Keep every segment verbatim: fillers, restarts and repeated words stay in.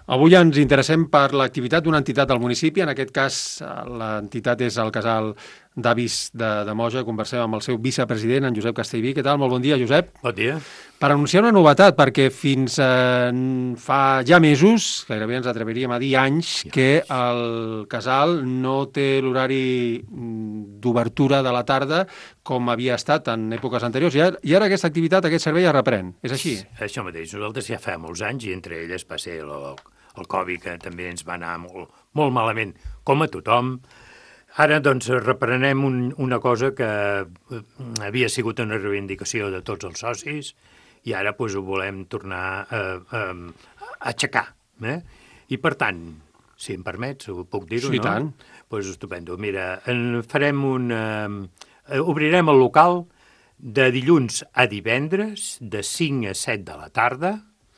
Avui ens interessem per l'activitat d'una entitat del municipi, en aquest cas l'entitat és el Casal d'Avis de, de Moja. Conversem amb el seu vicepresident, en Josep Castellví. Què tal? Molt bon dia, Josep. Bon dia. Per anunciar una novetat, perquè fins eh, fa ja mesos, gairebé ens atreviríem a dir anys, ja. que el Casal no té l'horari d'obertura de la tarda com havia estat en èpoques anteriors, i ara, i ara aquesta activitat, aquest servei ja reprèn. És així? Això mateix. Nosaltres ja fa molts anys, i entre elles va ser el, el Covid, que també ens va anar molt, molt malament, com a tothom. Ara, doncs, reprenem un, una cosa que havia sigut una reivindicació de tots els socis i ara doncs, ho volem tornar a, a, a aixecar. Eh? I, per tant, si em permets, ho puc dir-ho, sí, no? Tant. Doncs estupendo. Mira, en farem un... Eh, obrirem el local de dilluns a divendres, de cinc a set de la tarda.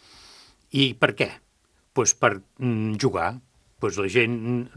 I per què? Doncs per mm, jugar. Doncs la gent...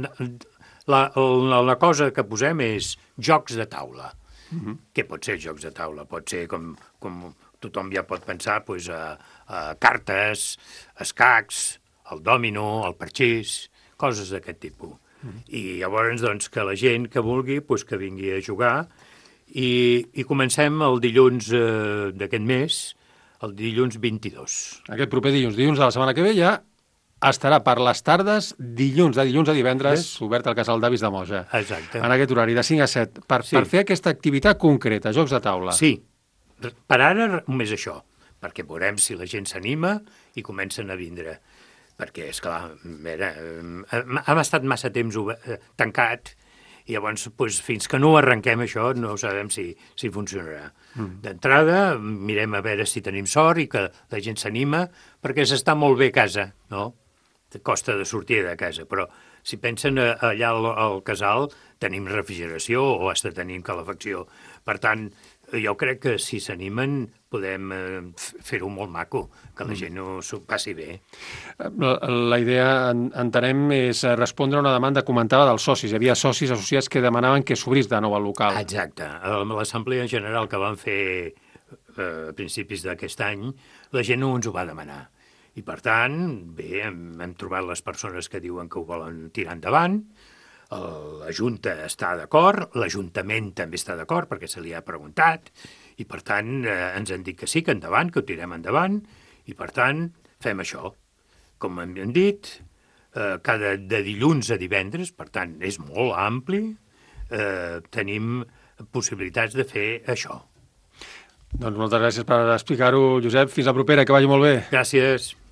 La, la, la cosa que posem és jocs de taula. Uh-huh. Què pot ser jocs de taula? Pot ser, com, com tothom ja pot pensar, doncs, a, a cartes, escacs, el dòmino, el parxís, coses d'aquest tipus. Uh-huh. I llavors, doncs, que la gent que vulgui, doncs, que vingui a jugar. I, i comencem el dilluns eh, d'aquest mes, el dilluns vint-i-dos. Aquest proper dilluns, dilluns de la setmana que ve ja estarà per les tardes, dilluns, de dilluns a divendres, yes. obert al Casal d'Avis de Moja. Exacte. En aquest horari, de cinc a set, per, sí. per fer aquesta activitat concreta, jocs de taula. Sí, per ara només això, perquè veurem si la gent s'anima i comencen a vindre. Perquè, esclar, mira, hem estat massa temps tancat i llavors, doncs, fins que no ho arrenquem això, no sabem si, si funcionarà. Mm. D'entrada, mirem a veure si tenim sort i que la gent s'anima, perquè s'està molt bé a casa, no? Costa de sortir de casa, però si pensen allà al, al casal tenim refrigeració o hasta tenim calefacció. Per tant, jo crec que si s'animen podem eh, fer-ho molt maco, que la gent no s'ho passi bé. La, la idea, entenem, és respondre a una demanda comentada dels socis. Hi havia socis associats que demanaven que s'obrís de nou el local. Exacte. A l'assemblea general que van fer eh, a principis d'aquest any, la gent no ens ho va demanar. I, per tant, bé, hem, hem trobat les persones que diuen que ho volen tirar endavant, la Junta està d'acord, l'Ajuntament també està d'acord perquè se li ha preguntat, i, per tant, eh, ens han dit que sí, que endavant, que ho tirem endavant, i, per tant, fem això. Com hem dit, eh, cada de dilluns a divendres, per tant, és molt ampli, eh, tenim possibilitats de fer això. Doncs moltes gràcies per explicar-ho, Josep. Fins la propera, que vagi molt bé. Gràcies.